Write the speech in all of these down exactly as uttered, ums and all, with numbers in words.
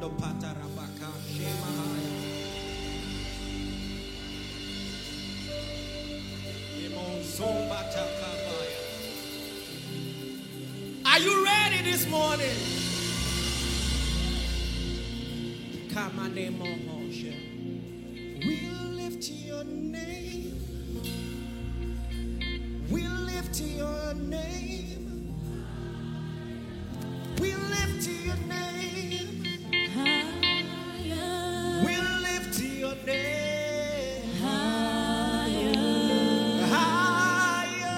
Are you ready this morning? Come on, name we lift your name. We lift your name. We lift your name. We lift your name. Higher. Higher.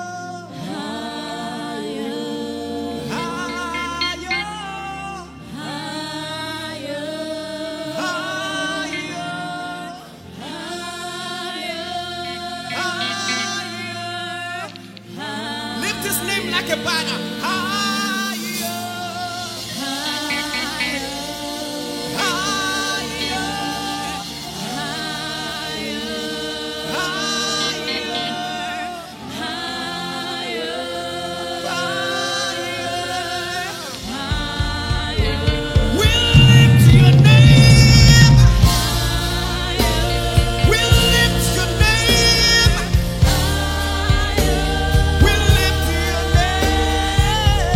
Like a banner. Higher, higher, higher, higher. We'll lift your name. We'll lift your name. We'll lift your name.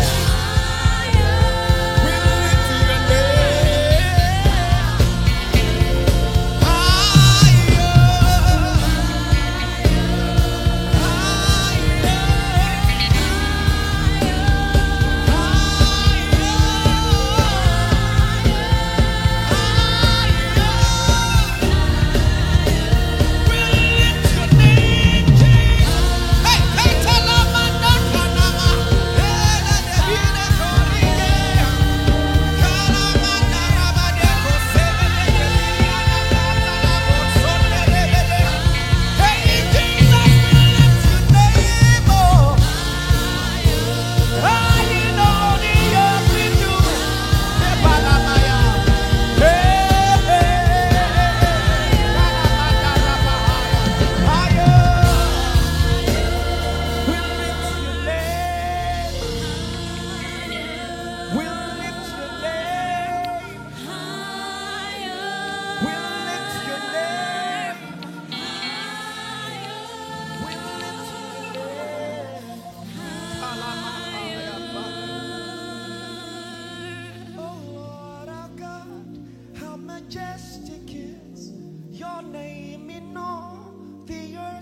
Majestic is your name in all the earth.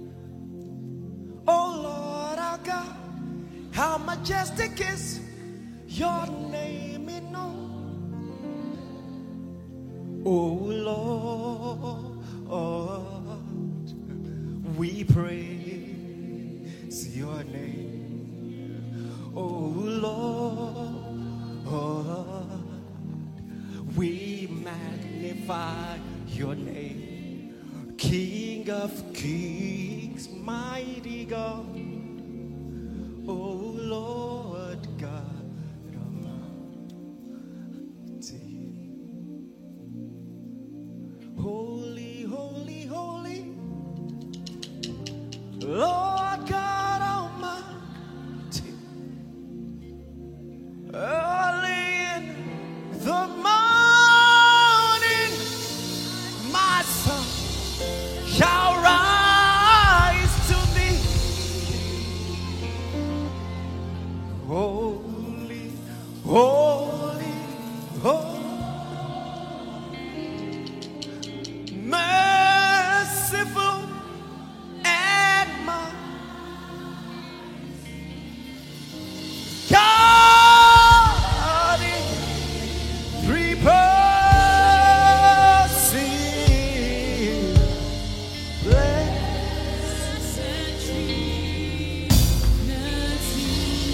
Oh Lord our God, how majestic is your name in all. Oh Lord, we praise your name. Oh Lord, we magnify your name, King of kings, mighty God. Oh Lord God Almighty, holy, holy, holy, Lord God Almighty. Early in the morning, my son shall rise to thee. Holy, holy, holy, merciful and mighty God in three persons, blessed Trinity.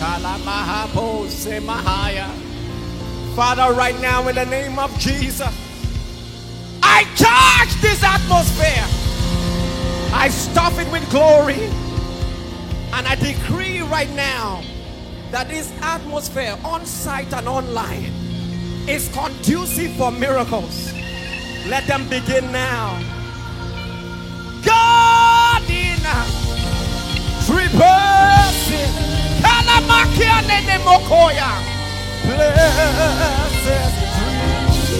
Father, right now in the name of Jesus, I charge this atmosphere. I stuff it with glory. And I decree right now that this atmosphere on site and online is conducive for miracles. Let them begin now. God in three persons, Kalamakia Nene Mokoya, blessed Trinity.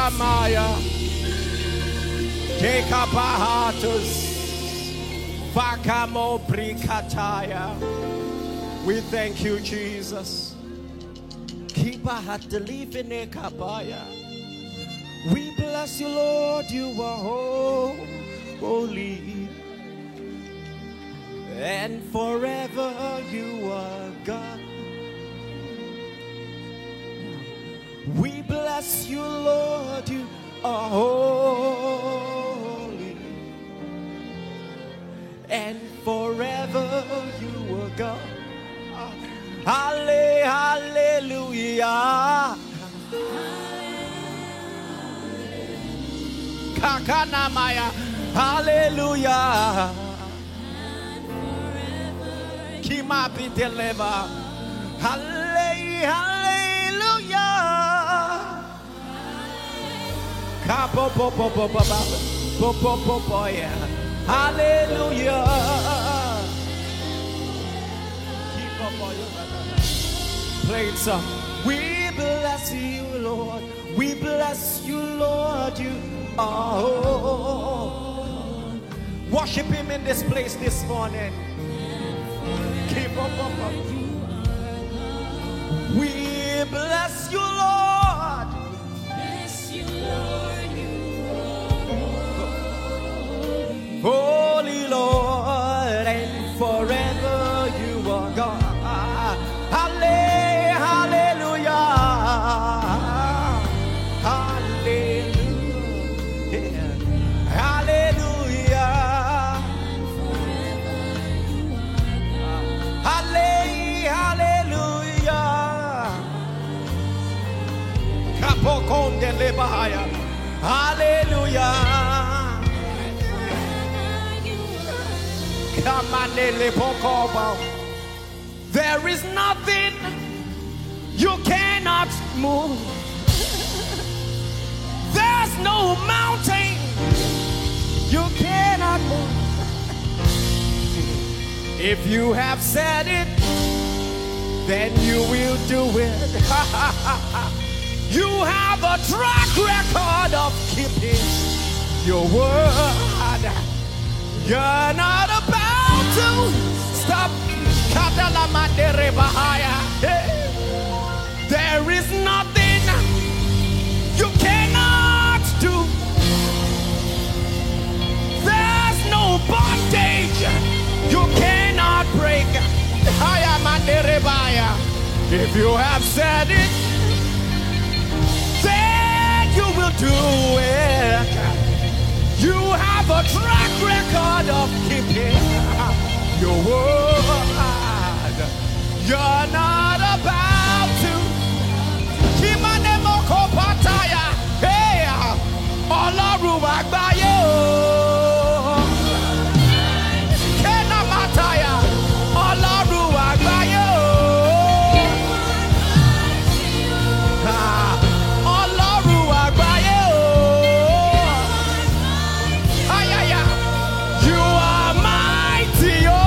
Maya. Kekapahatus. Fakamo Brikataya. We thank you, Jesus. Keep our heart to live in a kabaya. We bless you, Lord. You are holy. And forever you are God. We bless you, Lord. You are holy. And forever you are God. Halle, hallelujah. Kakana Maya. Hallelujah. Kima be delivered. Halle, hallelujah. Kapo po po po po po po po po yeah. Hallelujah. Keep up all your play it some. We bless you, Lord. We bless you, Lord. You are holy. Worship him in this place this morning. Keep up, up, up. We bless you, Lord. Bless you, Lord. You are holy, Lord, and forever you are God. Halle, hallelujah. Hallelujah. Hallelujah. Halle, hallelujah. Kapokonde lebahaya. Hallelujah. There is nothing you cannot move. There's no mountain you cannot move. If you have said it, then you will do it. You have a track record of keeping your word. You're not about to stop. There is nothing you cannot do. There's no bondage you cannot break. If you have said it, then you will do it. You have a track record of keeping your word. You're not about to. Kimanemoko pataya. Hey, Ọlọ́run àgbáyé o. Kena mataya. Ọlọ́run àgbáyé o. Ọlọ́run àgbáyé o. Ayaya. You are mighty, oh.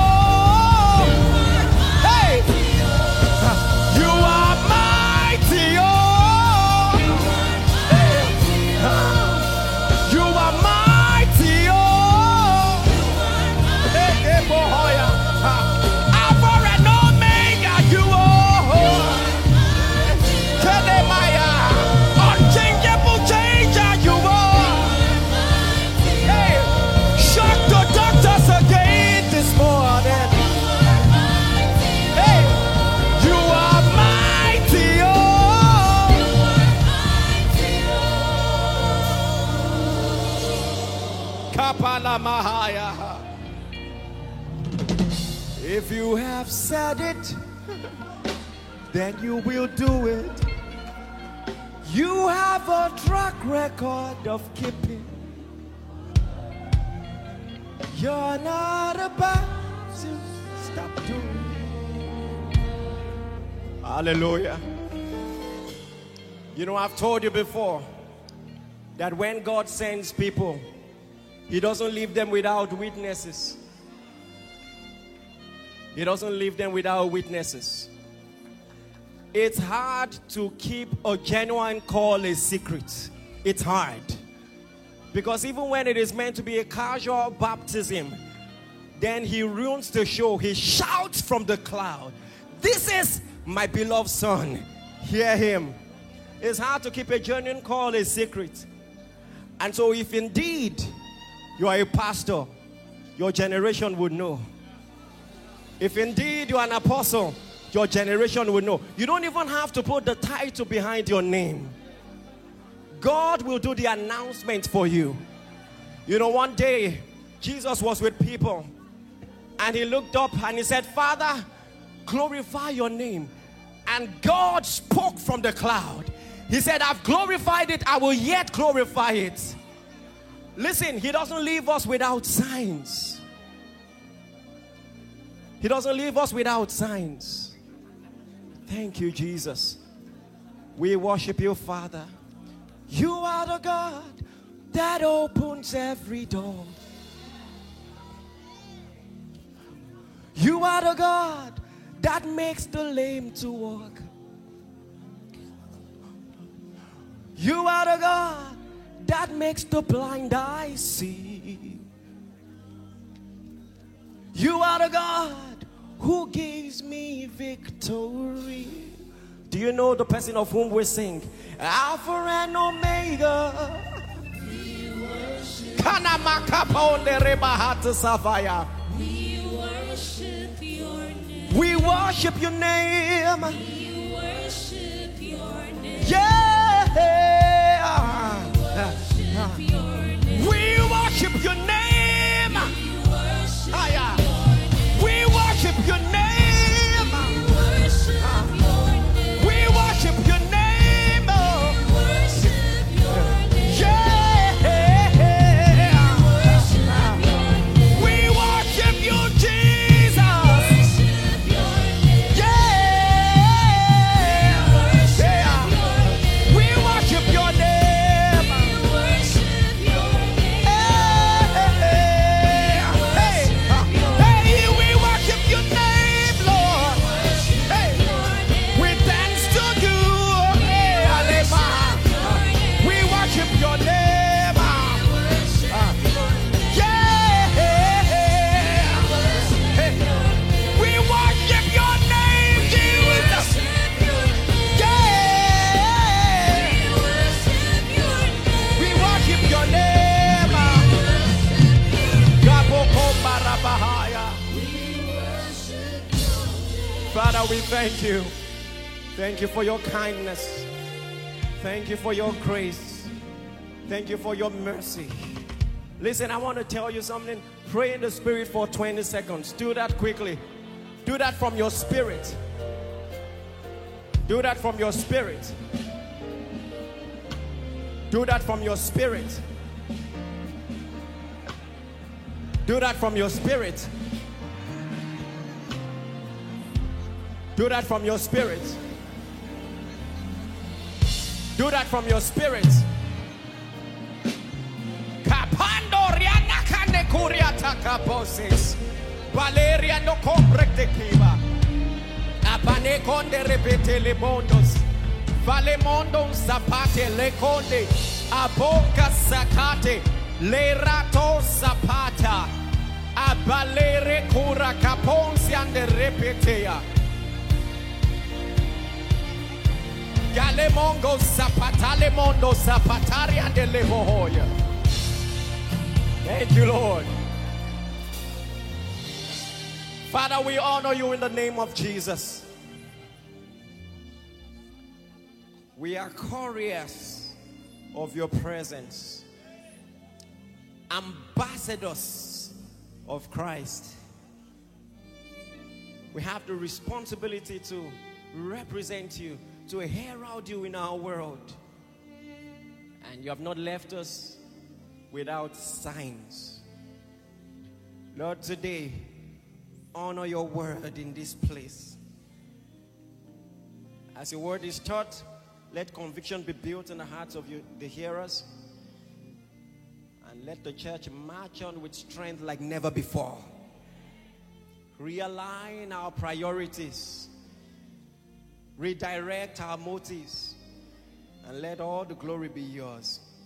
Hey. You are mighty, oh. Hey. You are mighty, oh. Hey, hey, boy. Alpha and Omega, you are. Kedemaya. Unchangeable changer, you are. Hey. Shock the doctors again this morning. Hey. You are mighty, oh. Kapala Mahaya. If you have said it, then you will do it. You have a track record of keeping. You're not about to stop doing it. Hallelujah. You know, I've told you before that when God sends people, He doesn't leave them without witnesses. He doesn't leave them without witnesses. It's hard to keep a genuine call a secret. it's hard. Because even when it is meant to be a casual baptism, then he ruins the show. He shouts from the cloud, "This is my beloved son. Hear him." It's hard to keep a genuine call a secret. And so if indeed you are a pastor, your generation would know. If indeed you are an apostle, your generation would know. You don't even have to put the title behind your name. God will do the announcement for you. You know, one day, Jesus was with people, and he looked up and he said, "Father, glorify your name." And God spoke from the cloud. He said, "I've glorified it, I will yet glorify it." Listen, he doesn't leave us without signs. He doesn't leave us without signs. Thank you, Jesus. We worship you, Father. You are the God that opens every door. You are the God that makes the lame to walk. You are the God that makes the blind eye see. You are the God who gives me victory. Do you know the person of whom we sing? Alpha and Omega. We worship, Kanamakaponde rebahata savaya. we worship your name. We worship your name. We worship your name. Yeah. Worship your name. We worship your name. We worship Aya. your name. We worship your name. We worship your name. We worship your name. Oh. We worship your name. Yeah. Worship your name. We worship you, Jesus. Worship your name. Yeah. Worship Yeah. your name. We worship your name. Worship your name. Hey, hey, hey, we worship your name, Lord. Hey, we dance to you. Hey, Alema. We worship your name. Yeah. Hey, we worship your name, Jesus. Yeah. We worship your name. Gaboko Barabahaya. Father, we thank you. Thank you for your kindness. Thank you for your grace. Thank you for your mercy. Listen, I want to tell you something. Pray in the spirit for twenty seconds. Do that quickly. Do that from your spirit. Do that from your spirit. Do that from your spirit. Do that from your spirit. Do that from your spirit. Do that from your spirit. Kapando riana kane kuriata kaposes. Valeria no comprete kiba. Abane konde repete le mondos. Vale mondo zapate le conde. Aboka sakate. Le rato zapata. Abalere cura caponsi ande repetea. Gale mongo zapatale mondo zapatari ande levohoya. Thank you, Lord. Father, we honor you in the name of Jesus. We are couriers of your presence, ambassadors of Christ. We have the responsibility to represent you, to herald you in our world. And you have not left us without signs. Lord, today, honor your word in this place. As your word is taught, let conviction be built in the hearts of you, the hearers. And let the church march on with strength like never before. Realign our priorities. Redirect our motives. And let all the glory be yours.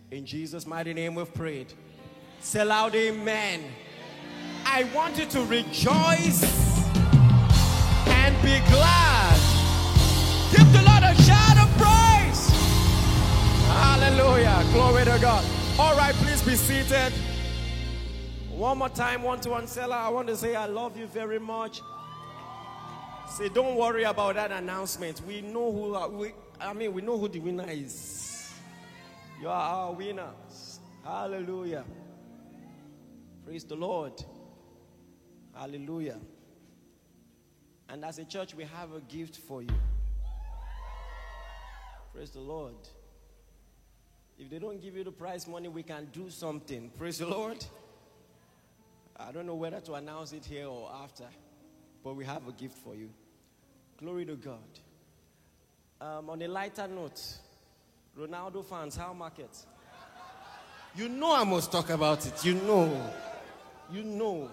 In Jesus' mighty name we've prayed. Say loud, amen. I want you to rejoice and be glad. Give the Lord a shout of praise. Hallelujah. Glory to God. All right, please be seated. One more time, one-to-one seller. I want to say I love you very much. Say, don't worry about that announcement. We know who, we, I mean, we know who the winner is. You are our winners. Hallelujah. Praise the Lord. Hallelujah. And as a church, we have a gift for you. Praise the Lord. If they don't give you the prize money, we can do something. Praise the Lord. I don't know whether to announce it here or after, but we have a gift for you. Glory to God. Um, on a lighter note, Ronaldo fans, how market? You know I must talk about it. You know. You know.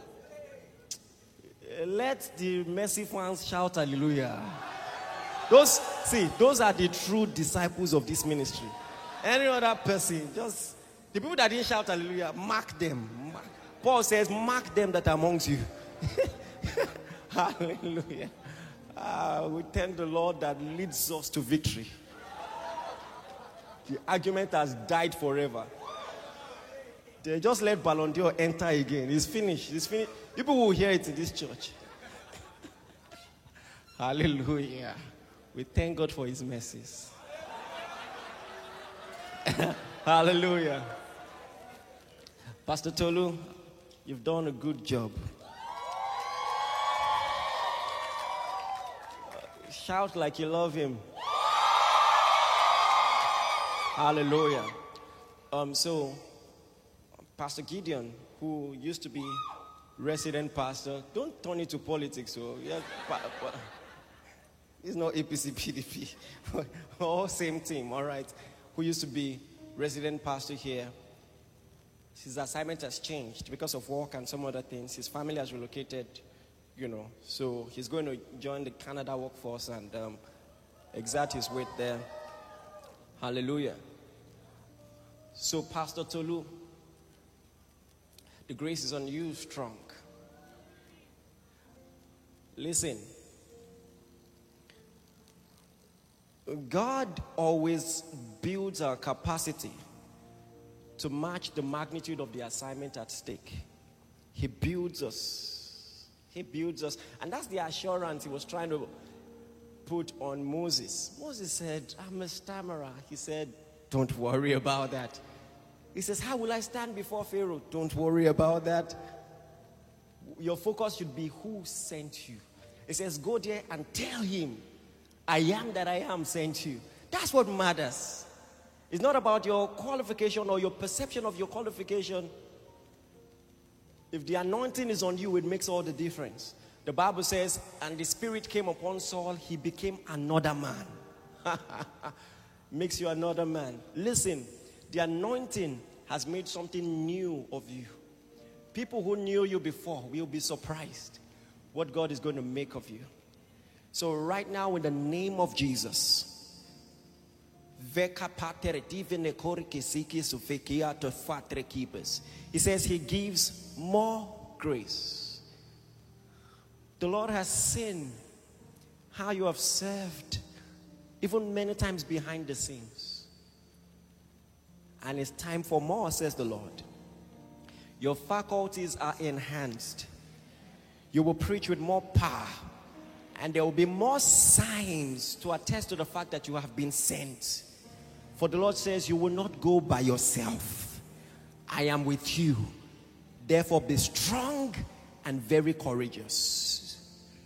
Let the Messi fans shout hallelujah. Those, see, those are the true disciples of this ministry. Any other person, just, the people that didn't shout hallelujah, mark them. Mark. Paul says, mark them that are amongst you. Hallelujah. Uh, we thank the Lord that leads us to victory. The argument has died forever. They just let Ballon d'Or enter again. It's finished. It's finished. People will hear it in this church. Hallelujah. We thank God for his mercies. Hallelujah. Pastor Tolu, you've done a good job. Uh, shout like you love him. Hallelujah. Um, so, Pastor Gideon, who used to be resident pastor, don't turn it to politics. So, yeah, pa- pa- it's not A P C, P D P. All same team, all right. Who used to be resident pastor here. His assignment has changed because of work and some other things. His family has relocated, you know. So he's going to join the Canada workforce and um, exert his weight there. Hallelujah. So Pastor Tolu, the grace is on you strong. Listen. God always builds our capacity to match the magnitude of the assignment at stake. He builds us. He builds us. And that's the assurance he was trying to put on Moses. Moses said, I'm a stammerer. He said, don't worry about that. He says, how will I stand before Pharaoh? Don't worry about that. Your focus should be who sent you. He says, go there and tell him, I am that I am sent you. That's what matters. It's not about your qualification or your perception of your qualification. If the anointing is on you, it makes all the difference. The Bible says, and the Spirit came upon Saul, he became another man. Makes you another man. Listen, the anointing has made something new of you. People who knew you before will be surprised what God is going to make of you. So right now, in the name of Jesus, he says he gives more grace. The Lord has seen how you have served, even many times behind the scenes. And it's time for more, says the Lord. Your faculties are enhanced. You will preach with more power. And there will be more signs to attest to the fact that you have been sent. For the Lord says, you will not go by yourself. I am with you. Therefore, be strong and very courageous.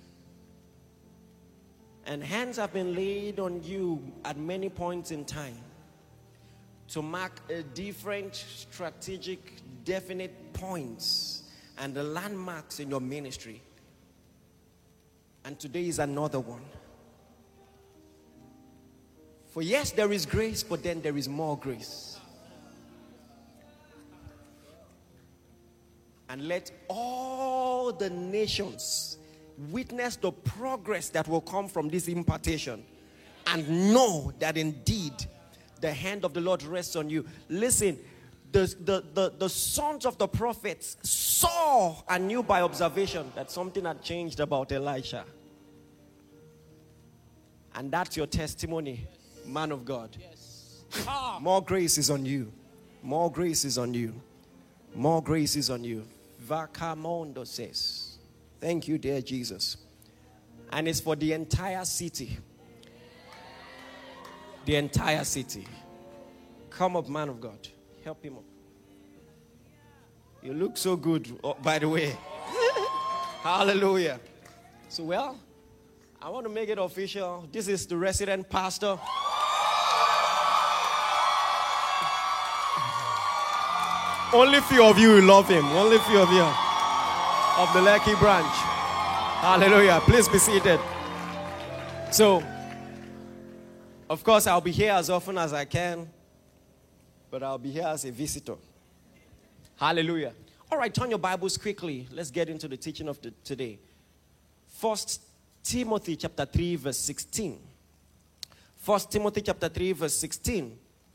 And hands have been laid on you at many points in time to mark a different strategic, definite points and the landmarks in your ministry. And today is another one. For yes, there is grace, but then there is more grace. And let all the nations witness the progress that will come from this impartation and know that indeed the hand of the Lord rests on you. Listen, the, the, the, the sons of the prophets saw and knew by observation that something had changed about Elisha. And that's your testimony, man of God. More grace is on you. More grace is on you. More grace is on you. Vakamondo says, thank you, dear Jesus. And it's for the entire city. The entire city. Come up, man of God. Help him up. You look so good, oh, by the way. Hallelujah. So, well, I want to make it official. This is the resident pastor. Only few of you love him. Only few of you of the Lekki branch. Hallelujah. Please be seated. So, of course, I'll be here as often as I can, but I'll be here as a visitor. Hallelujah. All right, turn your Bibles quickly. Let's get into the teaching of the, today. First Timothy chapter three, verse sixteen. First Timothy chapter three, verse sixteen.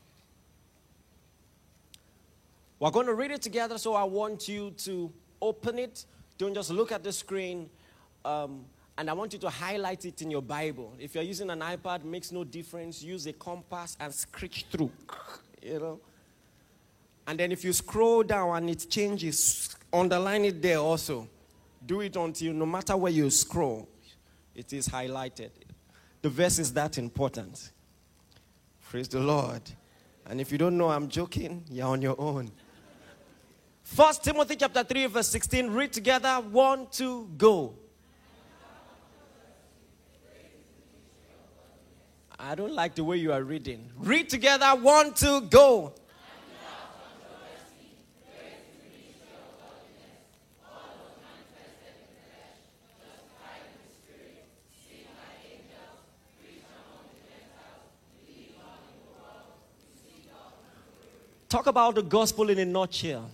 We're going to read it together, so I want you to open it. Don't just look at the screen. Um, and I want you to highlight it in your Bible. If you're using an iPad, it makes no difference. Use a compass and scratch through. You know. And then if you scroll down and it changes, underline it there also. Do it until no matter where you scroll, it is highlighted. The verse is that important. Praise the Lord. And if you don't know I'm joking, you're on your own. First Timothy chapter three, verse sixteen. Read together. One, two, go. I don't like the way you are reading. Read together. One, two, go. Talk about the gospel in a nutshell.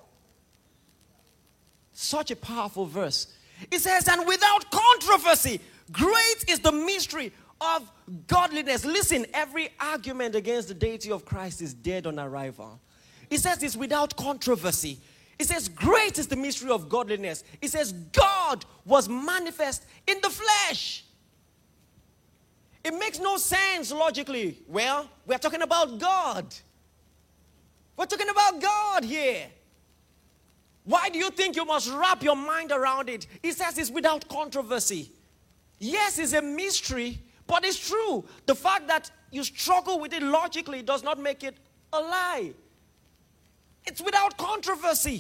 Such a powerful verse. It says, and without controversy, great is the mystery of godliness. Listen, every argument against the deity of Christ is dead on arrival. It says it's without controversy. It says great is the mystery of godliness. It says God was manifest in the flesh. It makes no sense logically. Well, we're talking about God. We're talking about God here. Why do you think you must wrap your mind around it? He says it's without controversy. Yes, it's a mystery, but it's true. The fact that you struggle with it logically does not make it a lie. It's without controversy.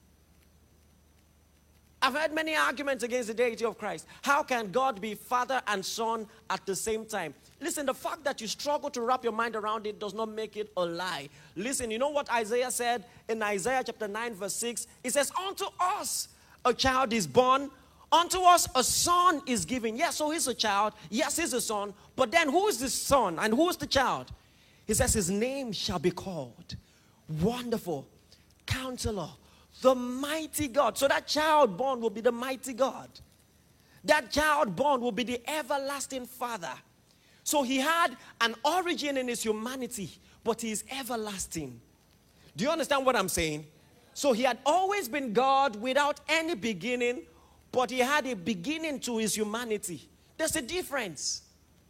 I've heard many arguments against the deity of Christ. How can God be Father and Son at the same time? Listen, the fact that you struggle to wrap your mind around it does not make it a lie. Listen, you know what Isaiah said in Isaiah chapter nine, verse six? It says, unto us a child is born, unto us a son is given. Yes, so he's a child. Yes, he's a son. But then who is the son and who is the child? He says his name shall be called Wonderful Counselor, the Mighty God. So that child born will be the Mighty God. That child born will be the Everlasting Father. So he had an origin in his humanity, but he is everlasting. Do you understand what I'm saying? So he had always been God without any beginning, but he had a beginning to his humanity. There's a difference.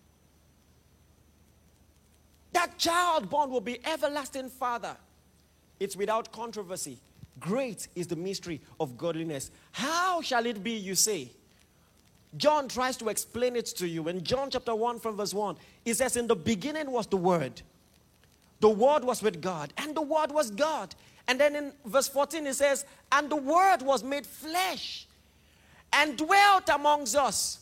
That child born will be everlasting Father. It's without controversy. Great is the mystery of godliness. How shall it be, you say? John tries to explain it to you. In John chapter one from verse one, he says, in the beginning was the Word. The Word was with God, and the Word was God. And then in verse fourteen, he says, and the Word was made flesh and dwelt amongst us.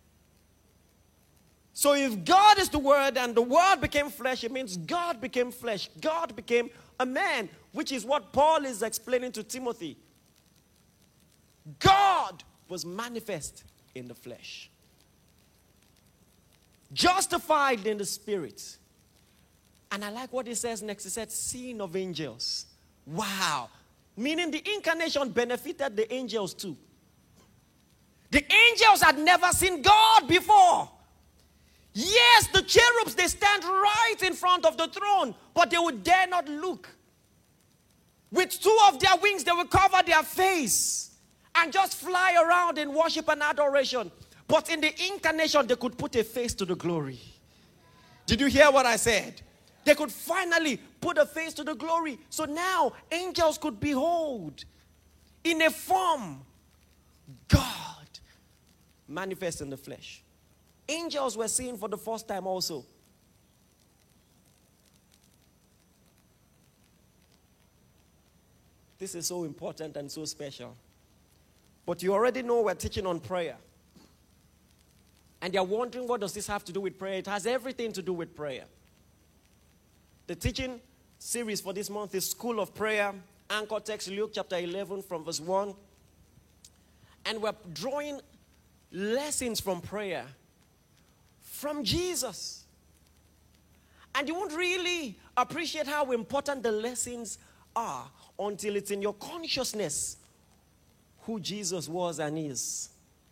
So if God is the Word and the Word became flesh, it means God became flesh. God became a man, which is what Paul is explaining to Timothy. God was manifest in the flesh, justified in the spirit. And I like what he says next. He said, seen of angels. Wow. Meaning the incarnation benefited the angels too. The angels had never seen God before. Yes, the cherubs, they stand right in front of the throne, but they would dare not look. With two of their wings, they will cover their face and just fly around in worship and adoration. But in the incarnation, they could put a face to the glory. Did you hear what I said? They could finally put a face to the glory. So now, angels could behold in a form God manifest in the flesh. Angels were seen for the first time also. This is so important and so special. But you already know we're teaching on prayer. And you're wondering, what does this have to do with prayer? It has everything to do with prayer. The teaching series for this month is School of Prayer. Anchor text Luke chapter eleven from verse one. And we're drawing lessons from prayer from Jesus. And you won't really appreciate how important the lessons are until it's in your consciousness who Jesus was and is.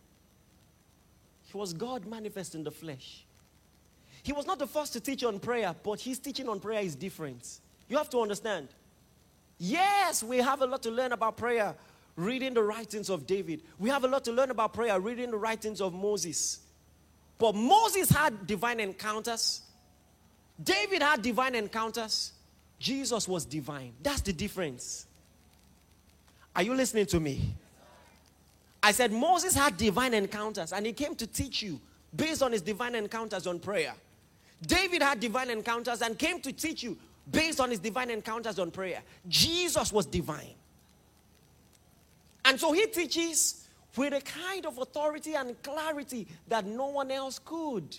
He was God manifest in the flesh. He was not the first to teach on prayer, but his teaching on prayer is different. You have to understand. Yes, we have a lot to learn about prayer, reading the writings of David. We have a lot to learn about prayer, reading the writings of Moses. But Moses had divine encounters. David had divine encounters. Jesus was divine. That's the difference. Are you listening to me? I said Moses had divine encounters, and he came to teach you based on his divine encounters on prayer. David had divine encounters and came to teach you based on his divine encounters on prayer. Jesus was divine. And so he teaches with a kind of authority and clarity that no one else could.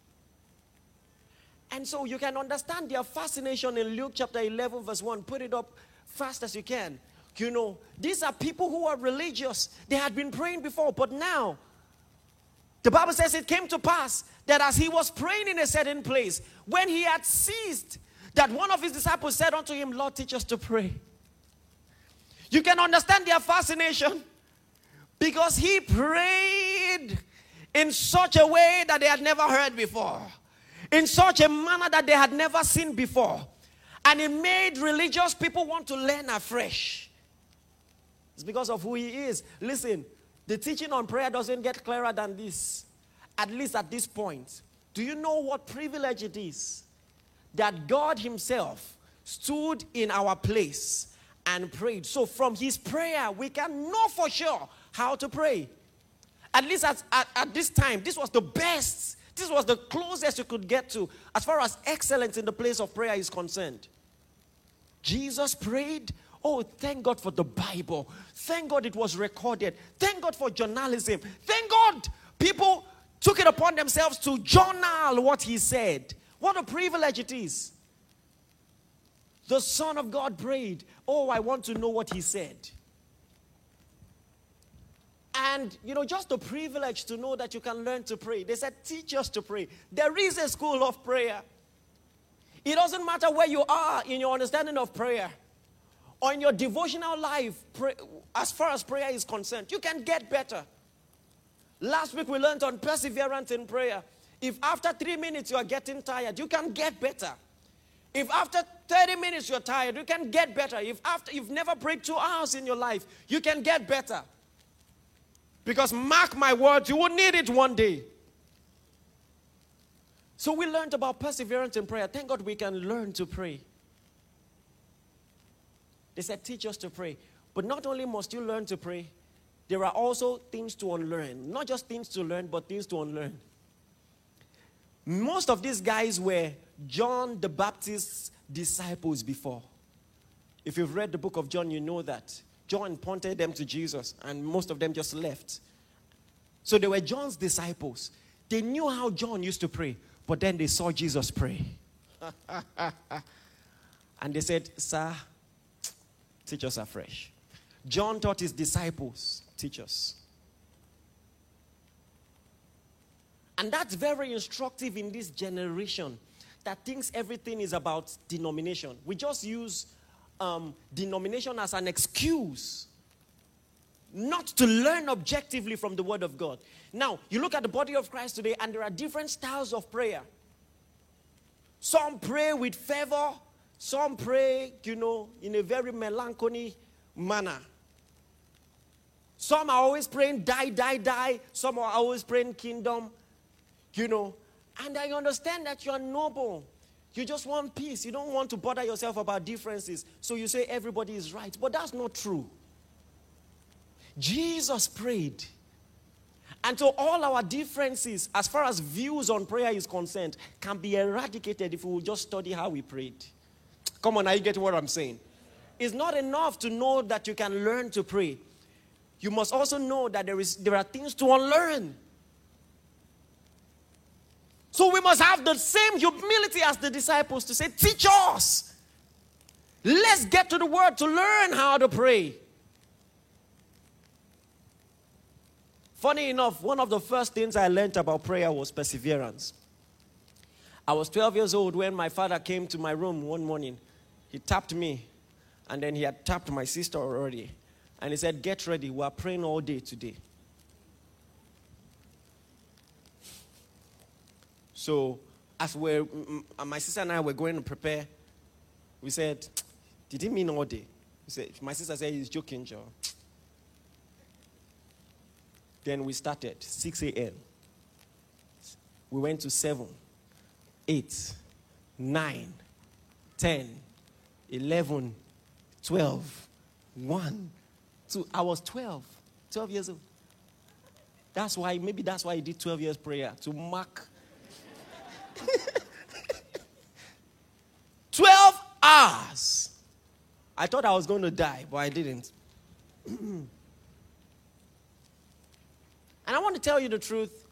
And so you can understand their fascination in Luke chapter eleven verse one. Put it up fast as you can. You know, these are people who are religious. They had been praying before, but now the Bible says it came to pass that as he was praying in a certain place, when he had ceased, that one of his disciples said unto him, Lord, teach us to pray. You can understand their fascination because he prayed in such a way that they had never heard before, in such a manner that they had never seen before. And it made religious people want to learn afresh. It's because of who he is. Listen, the teaching on prayer doesn't get clearer than this, at least at this point. Do you know what privilege it is that God himself stood in our place and prayed? So from his prayer, we can know for sure how to pray. At least at, at, at this time, this was the best. This was the closest you could get to as far as excellence in the place of prayer is concerned. Jesus prayed. Oh, thank God for the Bible. Thank God it was recorded. Thank God for journalism. Thank God people took it upon themselves to journal what he said. What a privilege it is. The Son of God prayed. Oh, I want to know what he said. And, you know, just a privilege to know that you can learn to pray. They said, teach us to pray. There is a school of prayer. It doesn't matter where you are in your understanding of prayer or in your devotional life, pray, as far as prayer is concerned. You can get better. Last week we learned on perseverance in prayer. If after three minutes you are getting tired, you can get better. If after thirty minutes you're tired, you can get better. If after you've never prayed two hours in your life, you can get better. Because mark my words, you will need it one day. So we learned about perseverance in prayer. Thank God we can learn to pray. They said, teach us to pray. But not only must you learn to pray, there are also things to unlearn. Not just things to learn, but things to unlearn. Most of these guys were John the Baptist's disciples before. If you've read the book of John, you know that. John pointed them to Jesus, and most of them just left. So they were John's disciples. They knew how John used to pray, but then they saw Jesus pray. And they said, sir, teach us afresh. John taught his disciples, teach us. And that's very instructive in this generation that thinks everything is about denomination. We just use um, denomination as an excuse not to learn objectively from the Word of God. Now, you look at the body of Christ today, and there are different styles of prayer. Some pray with fervor. Some pray, you know, in a very melancholy manner. Some are always praying, die, die, die. Some are always praying kingdom, you know. And I understand that you are noble. You just want peace. You don't want to bother yourself about differences. So you say everybody is right. But that's not true. Jesus prayed. And so all our differences, as far as views on prayer is concerned, can be eradicated if we will just study how we prayed. Come on, now you get what I'm saying. It's not enough to know that you can learn to pray. You must also know that there is there are things to unlearn. So we must have the same humility as the disciples to say, teach us. Let's get to the Word to learn how to pray. Funny enough, one of the first things I learned about prayer was perseverance. I was twelve years old when my father came to my room one morning. He tapped me, and then he had tapped my sister already. And he said, get ready, we are praying all day today. So, as we're, my sister and I were going to prepare, we said, did he mean all day? We said, my sister said, he's joking, Joe. Then we started, six a.m. We went to seven, eight, nine, ten, eleven, twelve, one, two. I was twelve, twelve years old. That's why, maybe that's why he did twelve years prayer, to mark. twelve hours. I thought I was going to die, but I didn't. And I want to tell you the truth.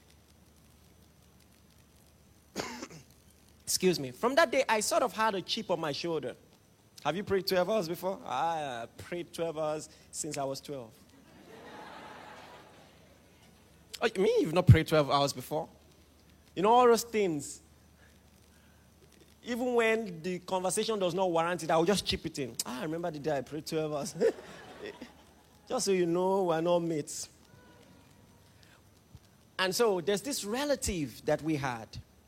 Excuse me. From that day, I sort of had a chip on my shoulder. Have you prayed twelve hours before? I prayed twelve hours since I was twelve. Oh, you mean you've not prayed twelve hours before? You know, all those things. Even when the conversation does not warrant it, I will just chip it in. Ah, I remember the day I prayed twelve hours. Just so you know, we're not mates. And so there's this relative that we had.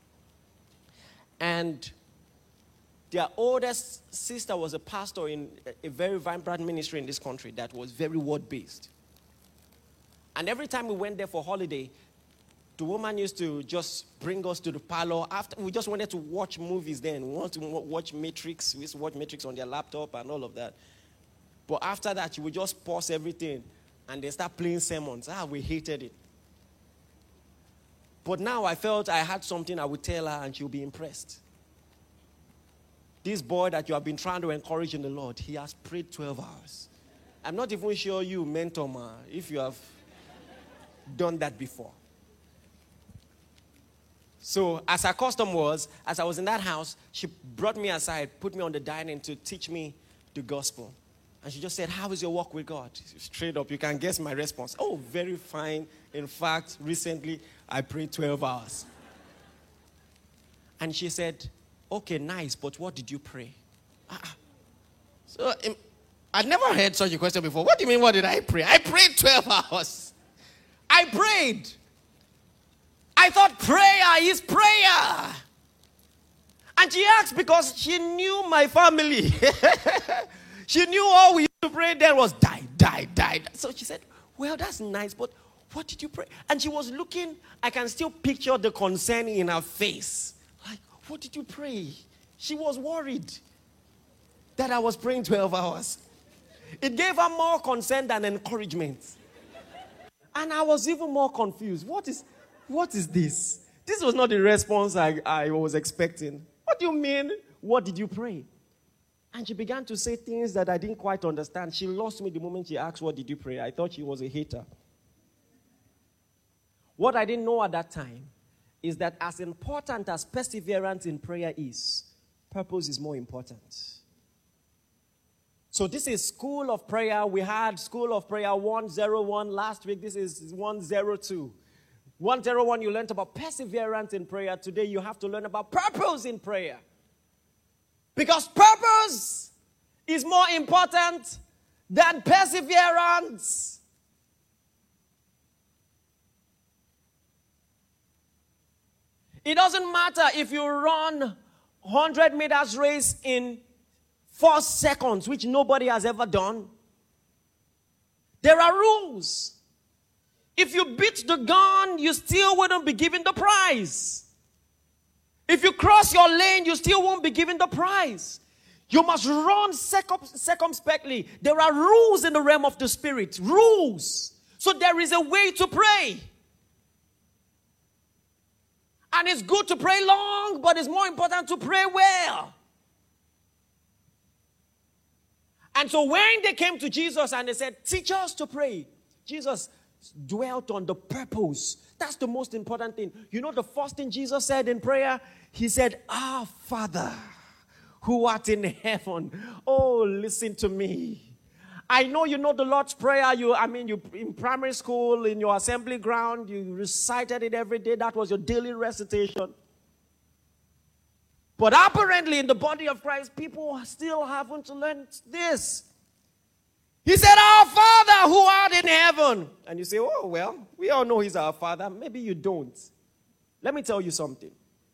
And their oldest sister was a pastor in a very vibrant ministry in this country that was very word-based. And every time we went there for holiday, the woman used to just bring us to the parlor. After we just wanted to watch movies then. We wanted to watch Matrix. We used to watch Matrix on their laptop and all of that. But after that, she would just pause everything and they start playing sermons. Ah, we hated it. But now I felt I had something I would tell her and she would be impressed. This boy that you have been trying to encourage in the Lord, he has prayed twelve hours. I'm not even sure you, mentor, ma, if you have done that before. So as her custom was, as I was in that house, she brought me aside, put me on the dining to teach me the gospel. And she just said, how is your walk with God? Straight up, you can guess my response. Oh, very fine. In fact, recently, I prayed twelve hours. And she said, okay, nice, but what did you pray? Ah. So, um, I'd never heard such a question before. What do you mean, what did I pray? I prayed twelve hours. I prayed. I thought prayer is prayer. And she asked because she knew my family. She knew all we used to pray then was die, die, die. So she said, well, that's nice, but what did you pray? And she was looking, I can still picture the concern in her face. Like, what did you pray? She was worried that I was praying twelve hours. It gave her more concern than encouragement. And I was even more confused. What is, what is this? This was not the response I, I was expecting. What do you mean? What did you pray? And she began to say things that I didn't quite understand. She lost me the moment she asked, what did you pray? I thought she was a hater. What I didn't know at that time is that as important as perseverance in prayer is, purpose is more important. So this is School of Prayer. We had School of Prayer one oh one last week. This is one oh two. one oh one, you learned about perseverance in prayer. Today, you have to learn about purpose in prayer. Because purpose is more important than perseverance. It doesn't matter if you run one hundred meters race in four seconds, which nobody has ever done. There are rules. If you beat the gun, you still wouldn't be given the prize. If you cross your lane, you still won't be given the prize. You must run circum- circumspectly. There are rules in the realm of the spirit. Rules. So there is a way to pray. And it's good to pray long, but it's more important to pray well. And so when they came to Jesus and they said, teach us to pray, Jesus dwelt on the purpose. That's the most important thing. You know the first thing Jesus said in prayer? He said, Our Father, who art in heaven. Oh, listen to me. I know you know the Lord's Prayer. You, I mean, you in primary school, in your assembly ground, you recited it every day. That was your daily recitation. But apparently in the body of Christ, people still haven't learned this. He said, Our Father who art in heaven. And you say, oh, well, we all know he's our Father. Maybe you don't. Let me tell you something.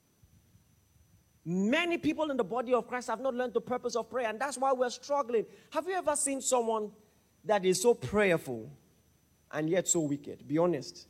Many people in the body of Christ have not learned the purpose of prayer, and that's why we're struggling. Have you ever seen someone that is so prayerful and yet so wicked? Be honest.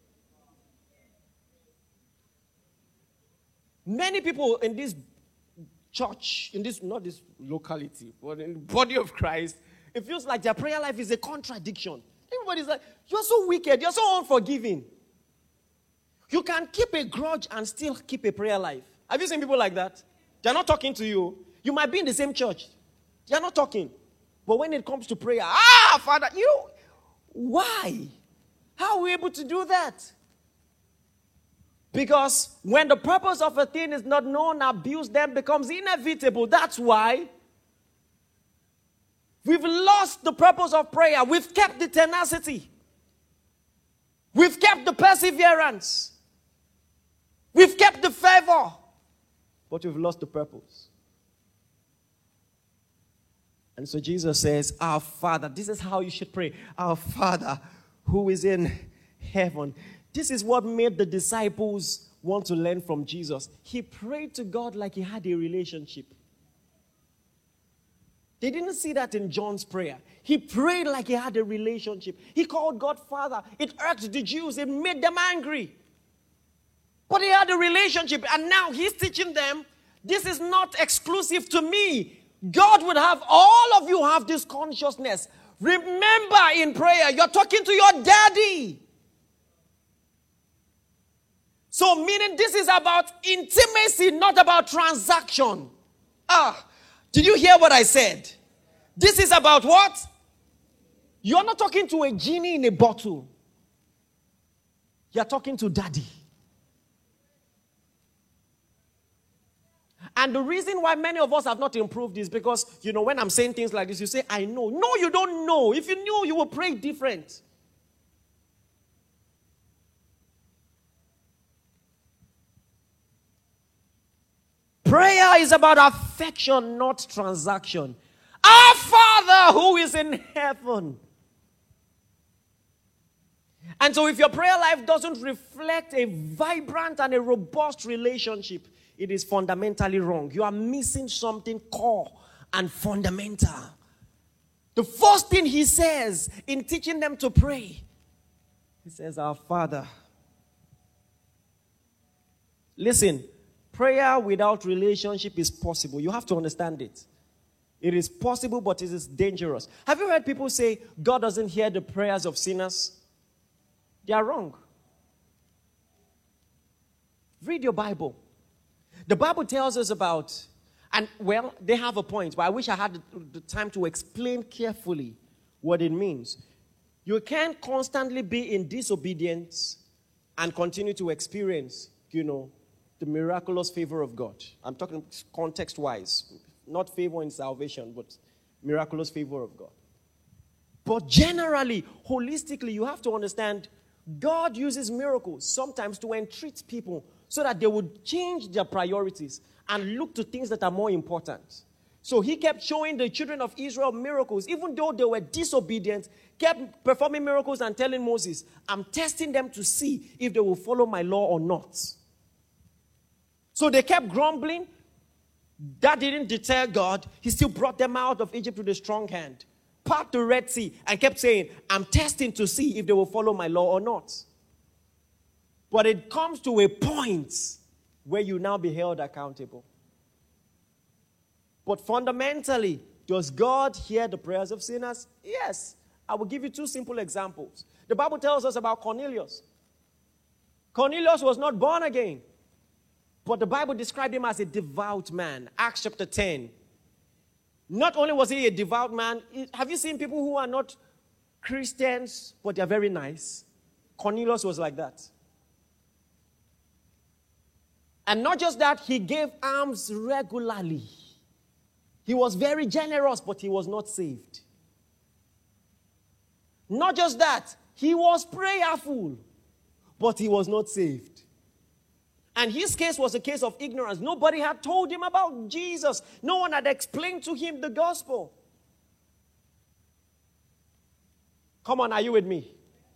Many people in this church, in this, not this locality, but in the body of Christ, it feels like their prayer life is a contradiction. Everybody's like, you're so wicked, you're so unforgiving. You can keep a grudge and still keep a prayer life. Have you seen people like that? They're not talking to you. You might be in the same church. They're not talking. But when it comes to prayer, ah, Father, you know, why? How are we able to do that? Because when the purpose of a thing is not known, abuse then becomes inevitable. That's why we've lost the purpose of prayer. We've kept the tenacity. We've kept the perseverance. We've kept the fervor. But we've lost the purpose. And so Jesus says, Our Father, this is how you should pray. Our Father who is in heaven. This is what made the disciples want to learn from Jesus. He prayed to God like he had a relationship. They didn't see that in John's prayer. He prayed like he had a relationship. He called God Father. It irked the Jews. It made them angry. But he had a relationship. And now he's teaching them, this is not exclusive to me. God would have all of you have this consciousness. Remember in prayer, you're talking to your daddy. So meaning this is about intimacy, not about transaction. Ah, did you hear what I said? This is about what? You're not talking to a genie in a bottle. You're talking to daddy. And the reason why many of us have not improved is because, you know, when I'm saying things like this, you say, I know. No, you don't know. If you knew, you would pray different. Prayer is about affection, not transaction. Our Father who is in heaven. And so if your prayer life doesn't reflect a vibrant and a robust relationship, it is fundamentally wrong. You are missing something core and fundamental. The first thing he says in teaching them to pray, he says, Our Father. Listen, prayer without relationship is possible. You have to understand it. It is possible, but it is dangerous. Have you heard people say, God doesn't hear the prayers of sinners? They are wrong. Read your Bible. The Bible tells us about, and well, they have a point, but I wish I had the, the time to explain carefully what it means. You can't constantly be in disobedience and continue to experience, you know, the miraculous favor of God. I'm talking context-wise, not favor in salvation, but miraculous favor of God. But generally, holistically, you have to understand God uses miracles sometimes to entreat people so that they would change their priorities and look to things that are more important. So he kept showing the children of Israel miracles, even though they were disobedient, kept performing miracles and telling Moses, I'm testing them to see if they will follow my law or not. So they kept grumbling. That didn't deter God. He still brought them out of Egypt with a strong hand, parted the Red Sea, and kept saying, I'm testing to see if they will follow my law or not. But it comes to a point where you now be held accountable. But fundamentally, does God hear the prayers of sinners? Yes. I will give you two simple examples. The Bible tells us about Cornelius. Cornelius was not born again, but the Bible described him as a devout man. Acts chapter ten. Not only was he a devout man, have you seen people who are not Christians, but they're very nice? Cornelius was like that. And not just that, he gave alms regularly. He was very generous, but he was not saved. Not just that, he was prayerful, but he was not saved. And his case was a case of ignorance. Nobody had told him about Jesus. No one had explained to him the gospel. Come on, are you with me?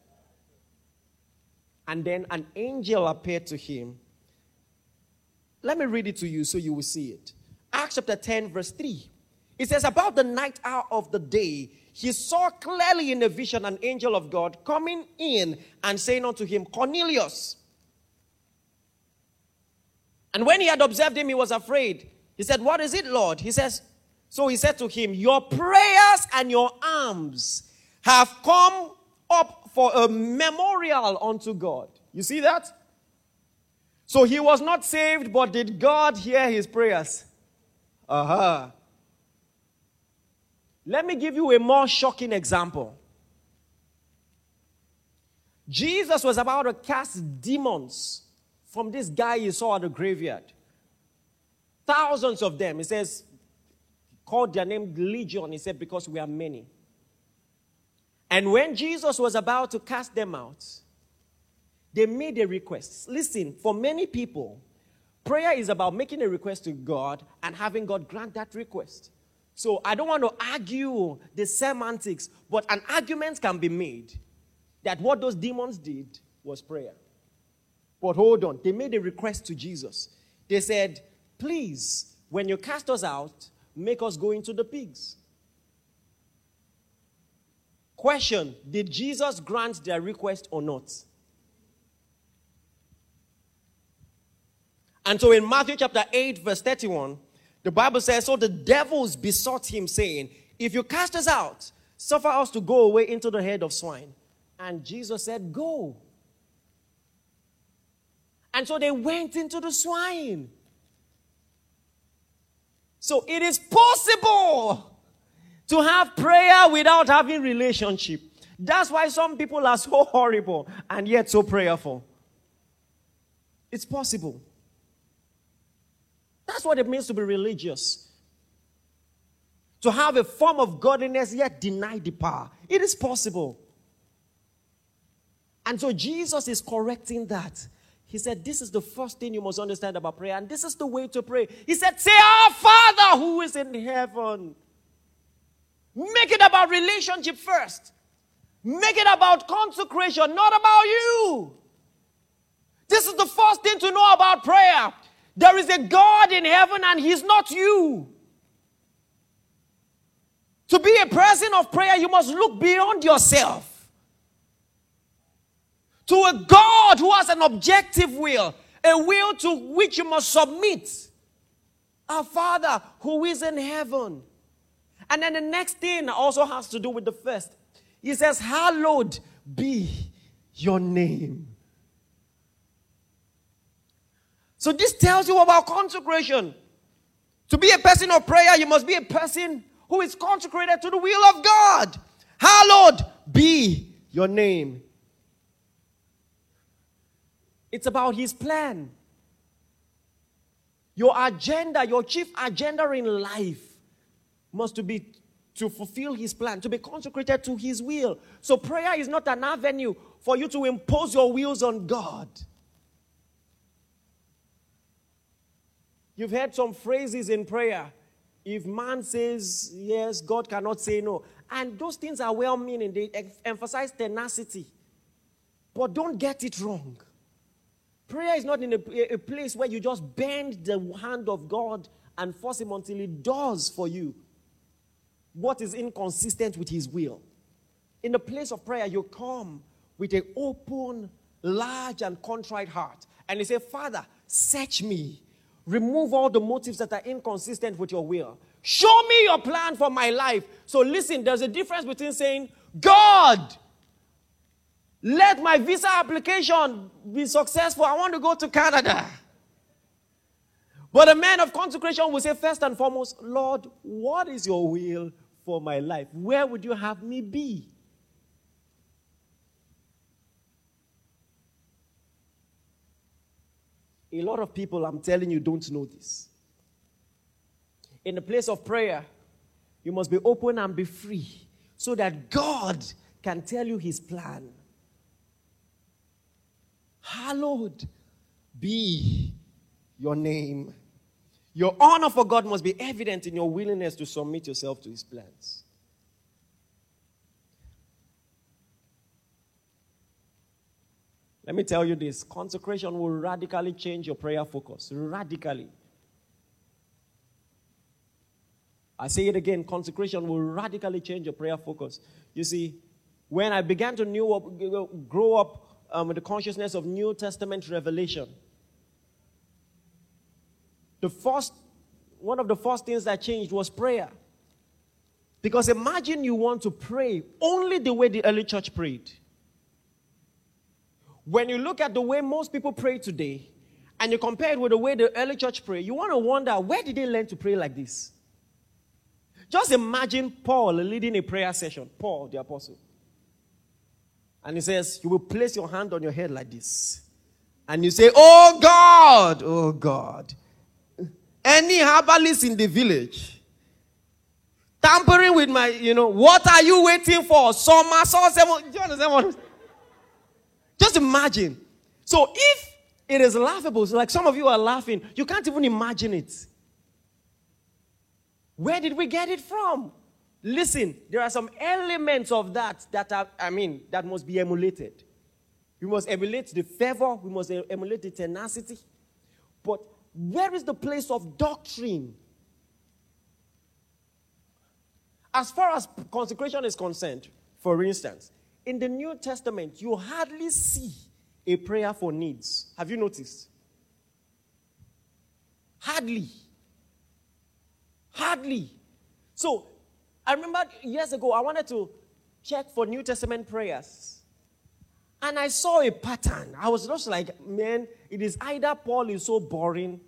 And then an angel appeared to him. Let me read it to you so you will see it. Acts chapter ten, verse three. It says, about the ninth hour of the day, he saw clearly in a vision an angel of God coming in and saying unto him, Cornelius. And when he had observed him, he was afraid. He said, what is it, Lord? He says, so he said to him, your prayers and your alms have come up for a memorial unto God. You see that? So he was not saved, but did God hear his prayers? Uh-huh. Let me give you a more shocking example. Jesus was about to cast demons from this guy he saw at the graveyard. Thousands of them. He says, called their name Legion. He said, because we are many. And when Jesus was about to cast them out, they made a request. Listen, for many people, prayer is about making a request to God and having God grant that request. So I don't want to argue the semantics, but an argument can be made that what those demons did was prayer. But hold on, they made a request to Jesus. They said, please, when you cast us out, make us go into the pigs. Question, did Jesus grant their request or not? And so in Matthew chapter eight, verse thirty-one, the Bible says, so the devils besought him, saying, if you cast us out, suffer us to go away into the herd of swine. And Jesus said, go. And so they went into the swine. So it is possible to have prayer without having relationship. That's why some people are so horrible and yet so prayerful. It's possible. That's what it means to be religious. To have a form of godliness yet deny the power. It is possible. And so Jesus is correcting that. He said, this is the first thing you must understand about prayer. And this is the way to pray. He said, say, our Father who is in heaven. Make it about relationship first. Make it about consecration, not about you. This is the first thing to know about prayer. There is a God in heaven and he's not you. To be a person of prayer, you must look beyond yourself. To a God who has an objective will, a will to which you must submit. Our Father who is in heaven. And then the next thing also has to do with the first. He says, hallowed be your name. So this tells you about consecration. To be a person of prayer, you must be a person who is consecrated to the will of God. Hallowed be your name. It's about his plan. Your agenda, your chief agenda in life must to be to fulfill his plan, to be consecrated to his will. So prayer is not an avenue for you to impose your wills on God. You've heard some phrases in prayer. If man says yes, God cannot say no. And those things are well-meaning. They emphasize tenacity. But don't get it wrong. Prayer is not in a, a place where you just bend the hand of God and force him until he does for you what is inconsistent with his will. In the place of prayer, you come with an open, large, and contrite heart. And you say, Father, search me. Remove all the motives that are inconsistent with your will. Show me your plan for my life. So listen, there's a difference between saying, God, let my visa application be successful. I want to go to Canada. But a man of consecration will say, first and foremost, Lord, what is your will for my life? Where would you have me be? A lot of people, I'm telling you, don't know this. In the place of prayer, you must be open and be free so that God can tell you his plan. Hallowed be your name. Your honor for God must be evident in your willingness to submit yourself to his plans. Let me tell you this. Consecration will radically change your prayer focus. Radically. I say it again. Consecration will radically change your prayer focus. You see, when I began to new up, grow up um, with the consciousness of New Testament revelation, the first, one of the first things that changed was prayer. Because imagine you want to pray only the way the early church prayed. When you look at the way most people pray today, and you compare it with the way the early church prayed, you want to wonder, where did they learn to pray like this? Just imagine Paul leading a prayer session, Paul the apostle. And he says, you will place your hand on your head like this. And you say, oh God, oh God. Any herbalist in the village tampering with my, you know, what are you waiting for? Summer, summer, seven. Do you understand what I'm saying? Just imagine. So if it is laughable, so like some of you are laughing, you can't even imagine it. Where did we get it from? Listen, there are some elements of that that are, I mean, that must be emulated. We must emulate the fervor, we must emulate the tenacity. But where is the place of doctrine? As far as consecration is concerned, for instance, in the New Testament, you hardly see a prayer for needs. Have you noticed? Hardly. Hardly. So, I remember years ago, I wanted to check for New Testament prayers. And I saw a pattern. I was just like, man, it is either Paul is so boring,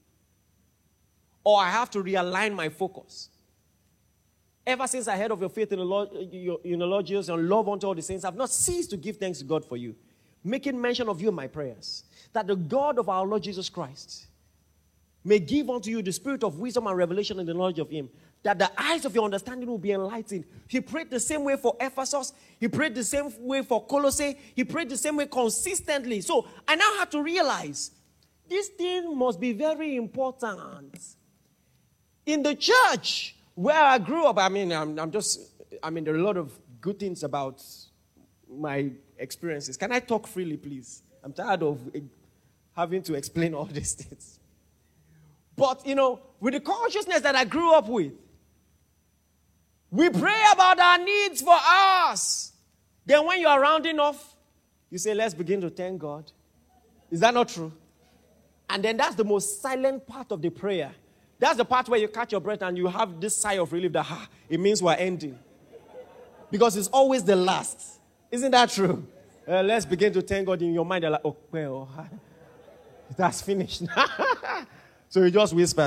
or I have to realign my focus. Ever since I heard of your faith in the Lord, in the Lord Jesus and love unto all the saints, I've not ceased to give thanks to God for you, making mention of you in my prayers, that the God of our Lord Jesus Christ may give unto you the spirit of wisdom and revelation in the knowledge of him, that the eyes of your understanding will be enlightened. He prayed the same way for Ephesus. He prayed the same way for Colossae. He prayed the same way consistently. So I now have to realize this thing must be very important. In the church where I grew up, I mean, I'm, I'm just, I mean, there are a lot of good things about my experiences. Can I talk freely, please? I'm tired of having to explain all these things. But, you know, with the consciousness that I grew up with, we pray about our needs for us. Then when you are rounding off, you say, let's begin to thank God. Is that not true? And then that's the most silent part of the prayer. That's the part where you catch your breath and you have this sigh of relief that, ah, it means we're ending. Because it's always the last. Isn't that true? Uh, let's begin to thank God in your mind. You're like, oh, well, that's finished. So you just whisper.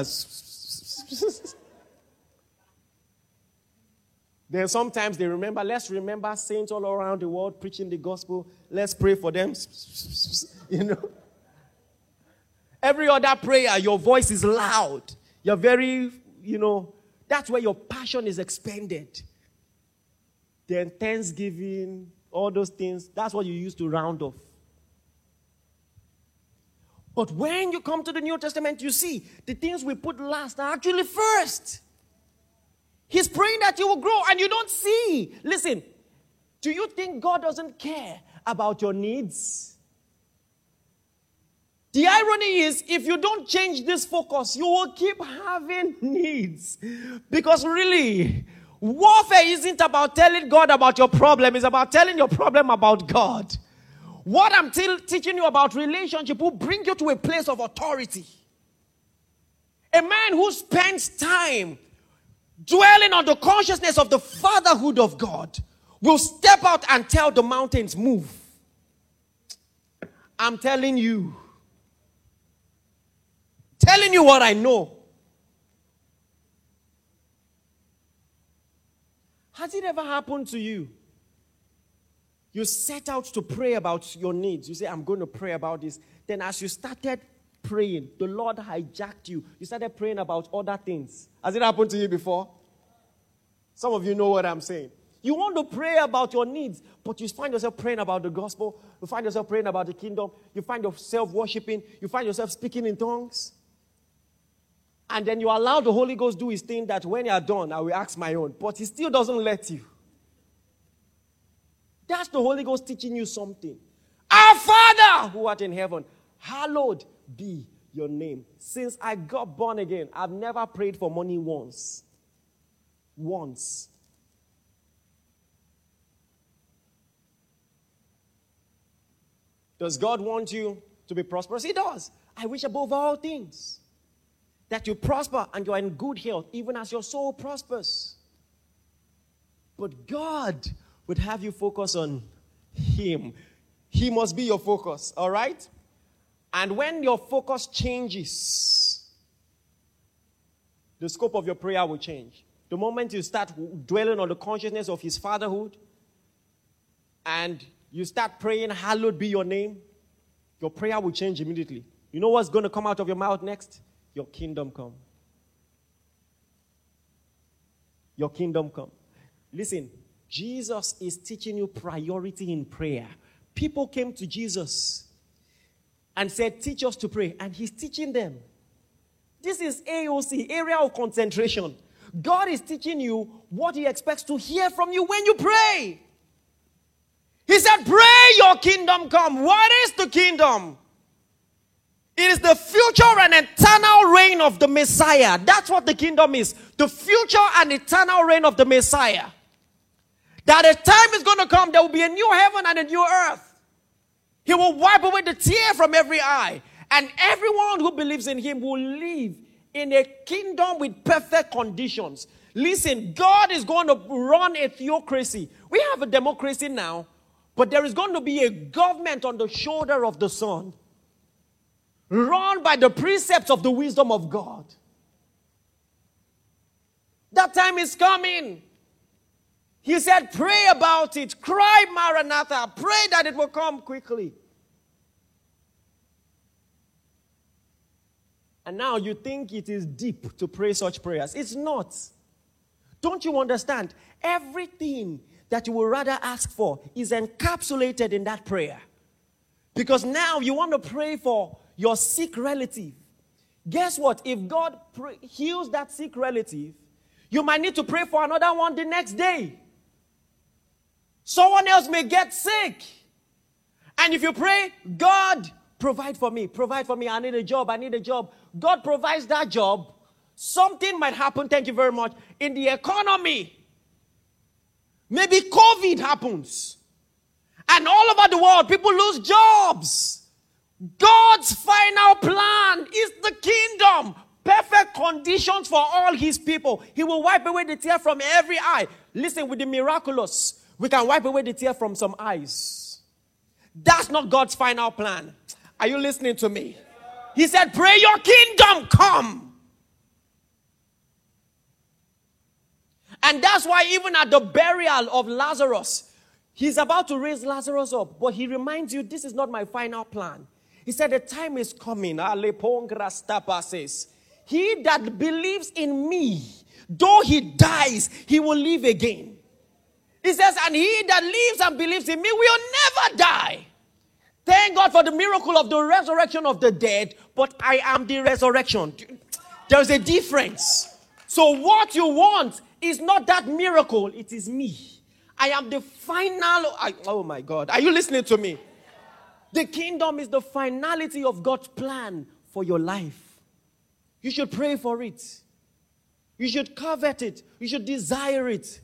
Then sometimes they remember, let's remember saints all around the world preaching the gospel. Let's pray for them. You know. Every other prayer, your voice is loud. You're very, you know, that's where your passion is expended. Then thanksgiving, all those things, that's what you use to round off. But when you come to the New Testament, you see the things we put last are actually first. He's praying that you will grow and you don't see. Listen, do you think God doesn't care about your needs? The irony is, if you don't change this focus, you will keep having needs. Because really, warfare isn't about telling God about your problem. It's about telling your problem about God. What I'm t- teaching you about relationship will bring you to a place of authority. A man who spends time dwelling on the consciousness of the fatherhood of God will step out and tell the mountains, move. I'm telling you. Telling you what I know. Has it ever happened to you? You set out to pray about your needs. You say, I'm going to pray about this. Then as you started praying, the Lord hijacked you. You started praying about other things. Has it happened to you before? Some of you know what I'm saying. You want to pray about your needs, but you find yourself praying about the gospel. You find yourself praying about the kingdom. You find yourself worshiping. You find yourself speaking in tongues. And then you allow the Holy Ghost do his thing that when you are done, I will ask my own. But he still doesn't let you. That's the Holy Ghost teaching you something. Our Father who art in heaven, hallowed be your name. Since I got born again, I've never prayed for money once. Once. Does God want you to be prosperous? He does. I wish above all things that you prosper and you are in good health, even as your soul prospers. But God would have you focus on him. He must be your focus, all right? And when your focus changes, the scope of your prayer will change. The moment you start dwelling on the consciousness of his fatherhood and you start praying, hallowed be your name, your prayer will change immediately. You know what's going to come out of your mouth next? Your kingdom come. Your kingdom come. Listen, Jesus is teaching you priority in prayer. People came to Jesus and said, teach us to pray. And he's teaching them. This is A O C, area of concentration. God is teaching you what he expects to hear from you when you pray. He said, pray your kingdom come. What is the kingdom? It is the future and eternal reign of the Messiah. That's what the kingdom is. The future and eternal reign of the Messiah. That a time is going to come, there will be a new heaven and a new earth. He will wipe away the tear from every eye. And everyone who believes in him will live in a kingdom with perfect conditions. Listen, God is going to run a theocracy. We have a democracy now, but there is going to be a government on the shoulder of the Son, run by the precepts of the wisdom of God. That time is coming. He said, pray about it. Cry, Maranatha. Pray that it will come quickly. And now you think it is deep to pray such prayers. It's not. Don't you understand? Everything that you would rather ask for is encapsulated in that prayer. Because now you want to pray for your sick relative. Guess what? If God pray, heals that sick relative, you might need to pray for another one the next day. Someone else may get sick. And if you pray, God, provide for me, provide for me, I need a job, I need a job. God provides that job. Something might happen, thank you very much, in the economy. Maybe COVID happens. And all over the world, people lose jobs. God's final plan is the kingdom. Perfect conditions for all his people. He will wipe away the tear from every eye. Listen, with the miraculous, we can wipe away the tear from some eyes. That's not God's final plan. Are you listening to me? He said, pray your kingdom come. And that's why even at the burial of Lazarus, he's about to raise Lazarus up. But he reminds you, this is not my final plan. He said, the time is coming. Says, he that believes in me, though he dies, he will live again. He says, and he that lives and believes in me will never die. Thank God for the miracle of the resurrection of the dead, but I am the resurrection. There's a difference. So what you want is not that miracle, it is me. I am the final, I, oh my God, are you listening to me? The kingdom is the finality of God's plan for your life. You should pray for it. You should covet it. You should desire it.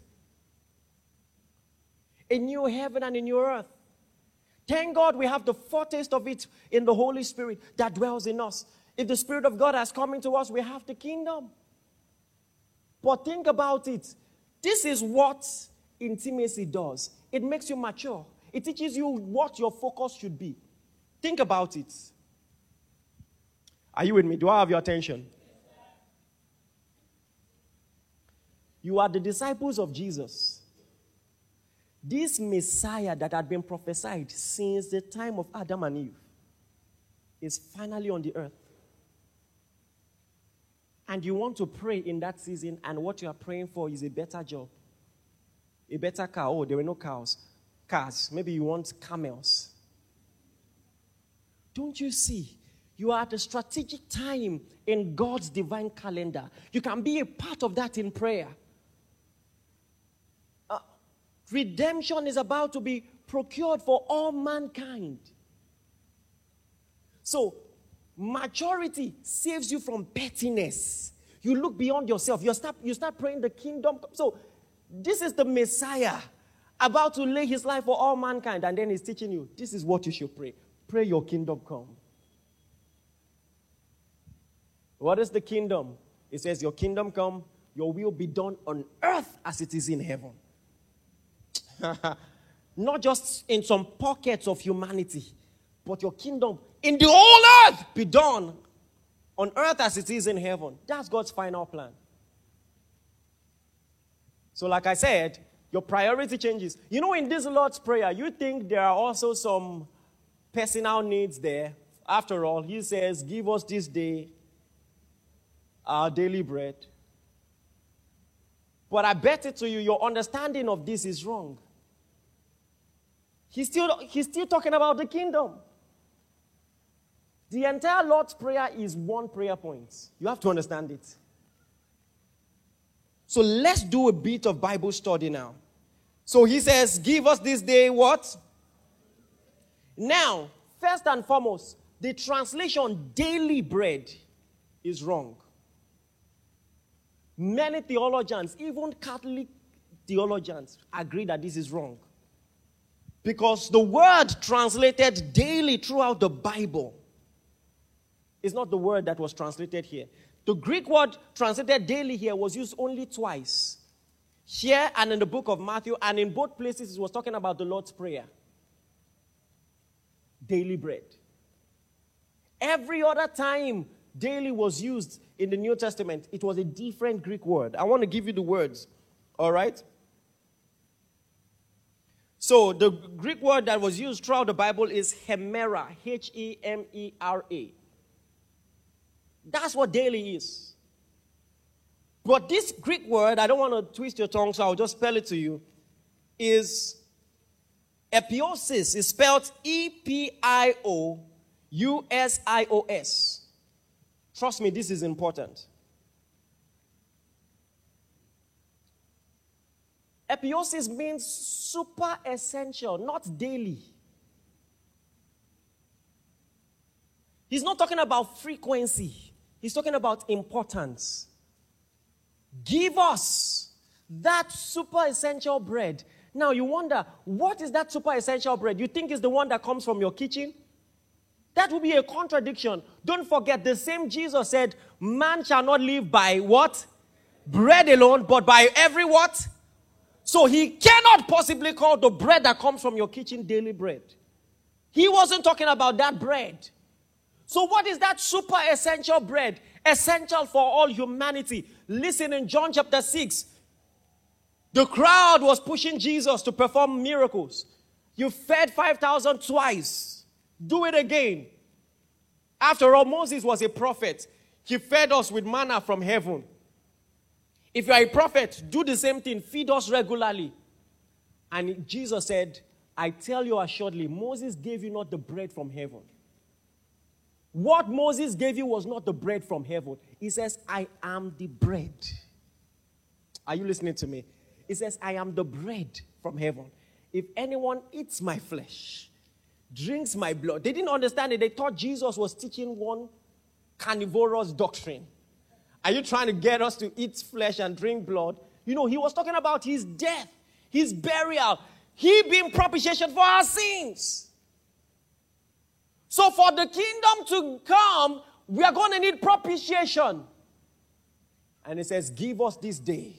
A new heaven and a new earth. Thank God we have the foretaste of it in the Holy Spirit that dwells in us. If the Spirit of God has come into us, we have the kingdom. But think about it. This is what intimacy does. It makes you mature. It teaches you what your focus should be. Think about it. Are you with me? Do I have your attention? You are the disciples of Jesus. This Messiah that had been prophesied since the time of Adam and Eve is finally on the earth. And you want to pray in that season, and what you are praying for is a better job, a better car. Oh, there were no cows. Cars. Maybe you want camels. Don't you see? You are at a strategic time in God's divine calendar. You can be a part of that in prayer. Uh, redemption is about to be procured for all mankind. So, maturity saves you from pettiness. You look beyond yourself. You start, you start praying the kingdom. So, this is the Messiah about to lay his life for all mankind. And then he's teaching you, this is what you should pray. Pray your kingdom come. What is the kingdom? It says, your kingdom come, your will be done on earth as it is in heaven. Not just in some pockets of humanity, but your kingdom in the whole earth be done on earth as it is in heaven. That's God's final plan. So like I said, your priority changes. You know, in this Lord's Prayer, you think there are also some personal needs there. After all, he says, give us this day our daily bread. But I bet it to you, your understanding of this is wrong. He's still, he's still talking about the kingdom. The entire Lord's Prayer is one prayer point. You have to understand it. So let's do a bit of Bible study now. So he says, give us this day what? Now, first and foremost, the translation daily bread is wrong. Many theologians, even Catholic theologians, agree that this is wrong. Because the word translated daily throughout the Bible is not the word that was translated here. The Greek word translated daily here was used only twice. Here and in the book of Matthew, and in both places it was talking about the Lord's Prayer. Daily bread. Every other time daily was used in the New Testament, it was a different Greek word. I want to give you the words. All right? So the Greek word that was used throughout the Bible is hemera, H E M E R A. That's what daily is. But this Greek word, I don't want to twist your tongue, so I'll just spell it to you, is epiosis. It's spelled E P I O U S I O S. Trust me, this is important. Epiosis means super essential, not daily. He's not talking about frequency. He's talking about importance. Give us that super essential bread. Now you wonder, what is that super essential bread? You think it's the one that comes from your kitchen? That would be a contradiction. Don't forget, the same Jesus said, man shall not live by what? Bread alone, but by every what? So he cannot possibly call the bread that comes from your kitchen daily bread. He wasn't talking about that bread. So what is that super essential bread? Essential for all humanity. Listen, in John chapter six, the crowd was pushing Jesus to perform miracles. You fed five thousand twice. Do it again. After all, Moses was a prophet. He fed us with manna from heaven. If you are a prophet, do the same thing. Feed us regularly. And Jesus said, I tell you assuredly, Moses gave you not the bread from heaven. What Moses gave you was not the bread from heaven. He says, I am the bread. Are you listening to me? He says, I am the bread from heaven. If anyone eats my flesh drinks my blood. They didn't understand it. They thought Jesus was teaching one carnivorous doctrine. Are you trying to get us to eat flesh and drink blood? You know, he was talking about his death, his burial, he being propitiation for our sins. So for the kingdom to come, we are going to need propitiation. And it says, give us this day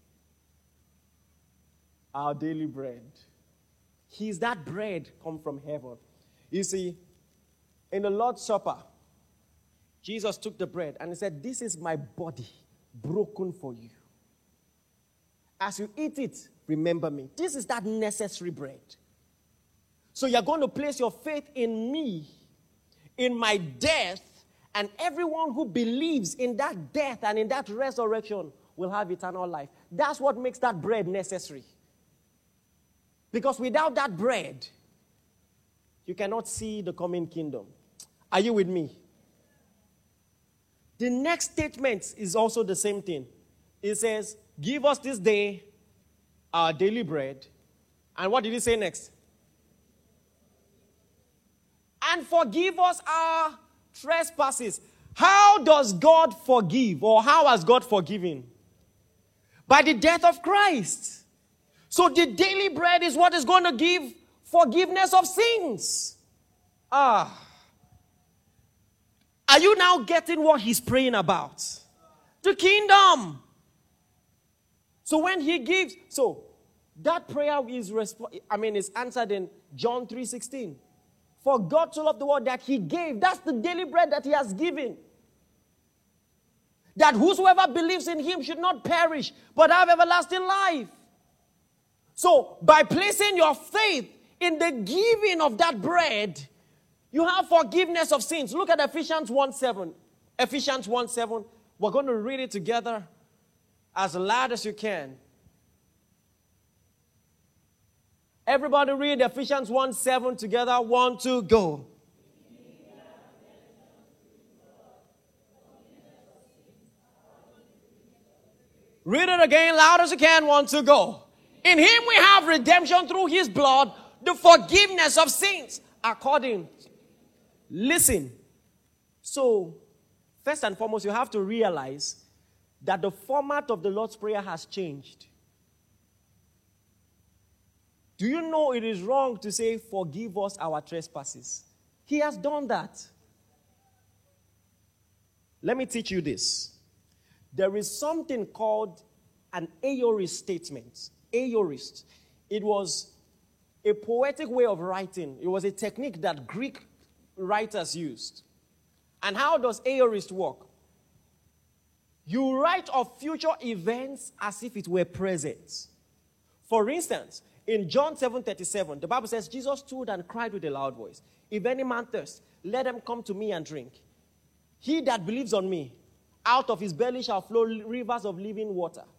our daily bread. He's that bread come from heaven. You see, in the Lord's Supper, Jesus took the bread and he said, this is my body broken for you. As you eat it, remember me. This is that necessary bread. So you're going to place your faith in me, in my death, and everyone who believes in that death and in that resurrection will have eternal life. That's what makes that bread necessary. Because without that bread, you cannot see the coming kingdom. Are you with me? The next statement is also the same thing. It says, give us this day our daily bread. And what did he say next? And forgive us our trespasses. How does God forgive? Or how has God forgiven? By the death of Christ. So the daily bread is what is going to give forgiveness of sins. Ah. Are you now getting what he's praying about? The kingdom. So when he gives, so that prayer is, resp- I mean, is answered in John three sixteen. For God so loved the world that he gave. That's the daily bread that he has given. That whosoever believes in him should not perish, but have everlasting life. So by placing your faith in the giving of that bread, you have forgiveness of sins. Look at Ephesians one seven. Ephesians one seven. We're going to read it together as loud as you can. Everybody read Ephesians one seven together. One, two, go. Read it again, loud as you can. One, two, go. In him we have redemption through his blood, the forgiveness of sins. According. Listen. So, first and foremost, you have to realize that the format of the Lord's Prayer has changed. Do you know it is wrong to say, forgive us our trespasses? He has done that. Let me teach you this. There is something called an aorist statement. Aorist. It was a poetic way of writing. It was a technique that Greek writers used. And how does aorist work? You write of future events as if it were present. For instance, in John seven thirty-seven, the Bible says, Jesus stood and cried with a loud voice, if any man thirst, let him come to me and drink. He that believes on me, out of his belly shall flow rivers of living water.